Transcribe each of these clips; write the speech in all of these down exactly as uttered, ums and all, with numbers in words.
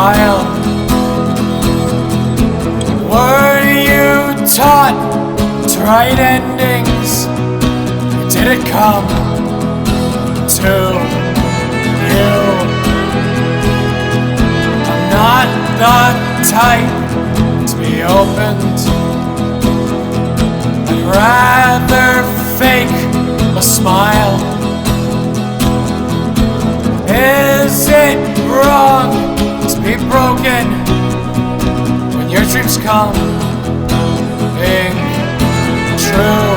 smile. Were you taught to write endings? Or did it come to you? I'm not the type to be opened. I'd rather fake a smile. Is it wrong to be broken when your dreams come being true?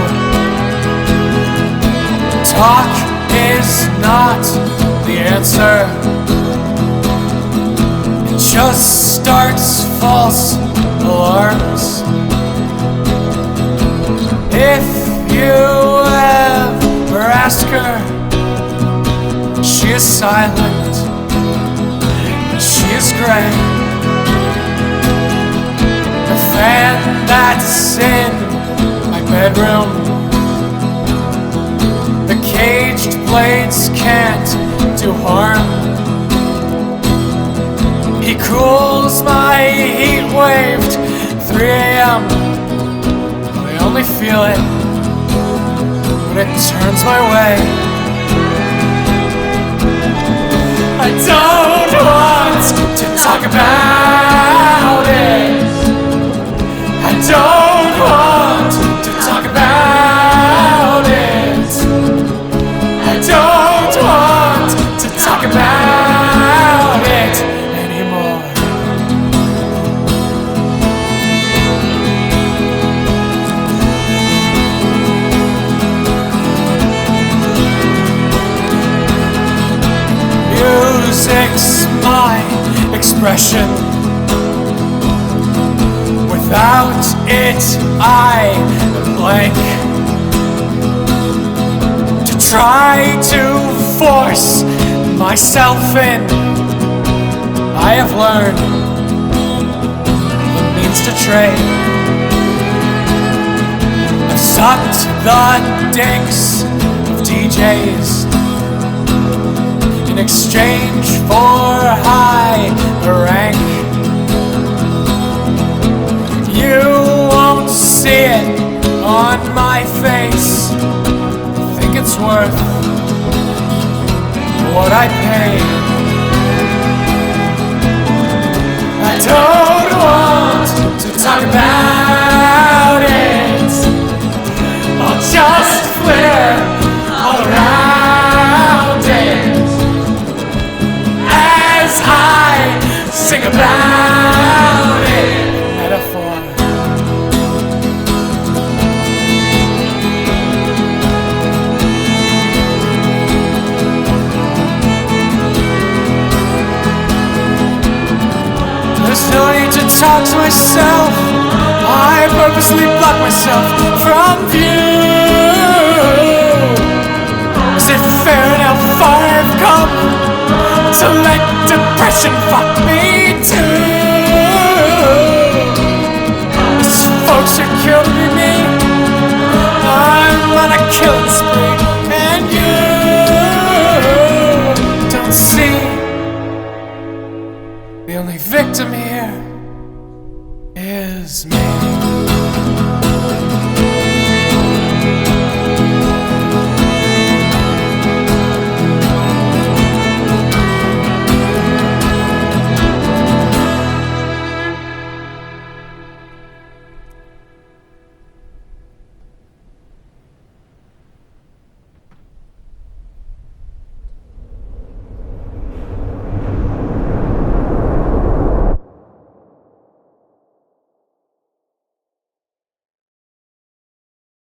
Talk is not the answer. It just starts false alarms. If you ever ask her, she is silent, she is gray. The fan that's in my bedroom, the caged blades can't do harm. He cools my heat-waved three a.m. I only feel it when it turns my way. I don't want to talk about it. I don't want to talk about it. I don't want to talk about it anymore. Music's my expression. Without it, I am blank. To try to force myself in, I have learned the means to trade. I've sucked the dicks of D Js in exchange for high rank. You won't see it on my face. Think it's worth what I pay. I don't want to talk about it. I'll just flare all around it as I sing about it. Metaphor. There's no need to talk to myself. I purposely block myself from view. Is it fair how far I've come to let depression fuck me too? These folks are killing me. I'm on a killing spree, and you don't see. The only victim here is me.